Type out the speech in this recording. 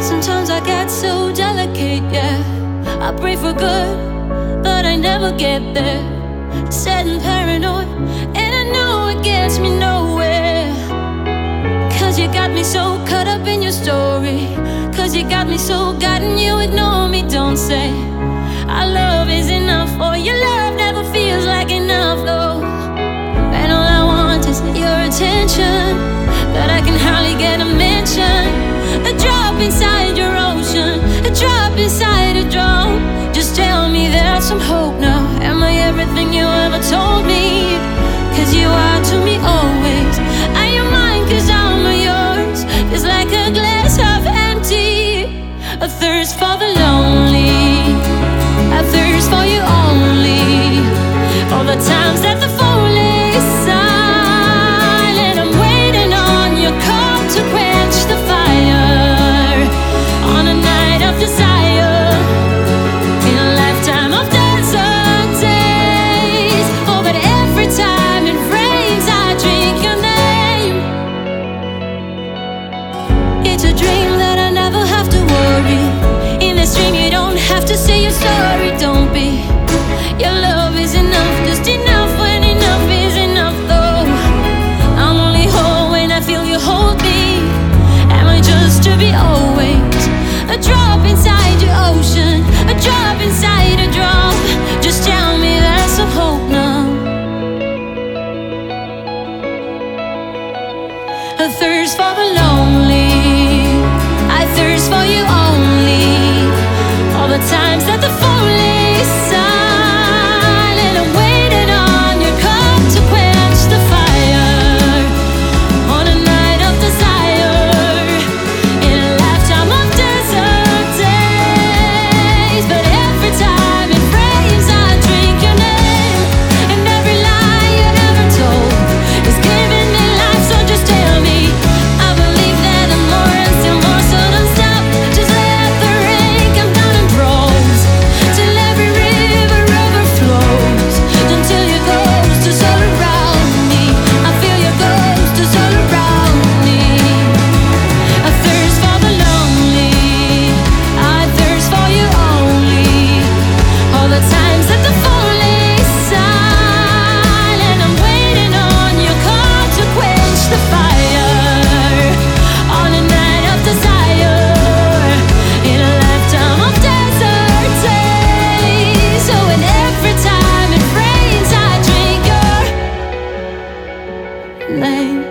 Sometimes I get so delicate, yeah. I pray for good, but I never get there. Sad and paranoid, and I know it gets me nowhere. Cause you got me so caught up in your story. Cause you got me so gotten, you ignore me, don't say our love is enough, or your love never feels like enough, though. And all I want is your attention, but I can hardly get a mention. A drop inside your ocean, a drop inside a drone. Just tell me there's some hope now. Am I everything you ever told me? Cause you are to me always. Are you mine cause I'm yours? It's like a glass half empty, a thirst for the lonely, a thirst for you only. All the times that the phone is silent, I'm waiting on your call to quench the fire. On a night of desire, in a lifetime of desert days. Oh, but every time it rains, I drink your name. It's a dream that I never have to worry. In this dream you don't have to say you're sorry, don't be. Your love is enough, just enough when enough is enough, though. I'm only whole when I feel you hold me. Am I just to be always? A drop inside your ocean, a drop inside a drop. Just tell me there's some hope now. A thirst for the lonely, I thirst for you only. All the times that the phone is silent, I'm waiting on your call to quench the fire. On a night of desire, in a lifetime of desert days. But every time it rains, I drink your name. And every lie you ever told is giving me life, so just tell me. I believe that the more and still more, so don't stop. Just let the rain come down in droves, till every river overflows, until your ghost is all around me. I feel your ghost is all around me. I thirst for the lonely, I thirst for you only. All the times that the phone is silent, I'm waiting on your call to quench the fire. On a night of desire, in a lifetime of desert days. So and every time it rains, I drink your name.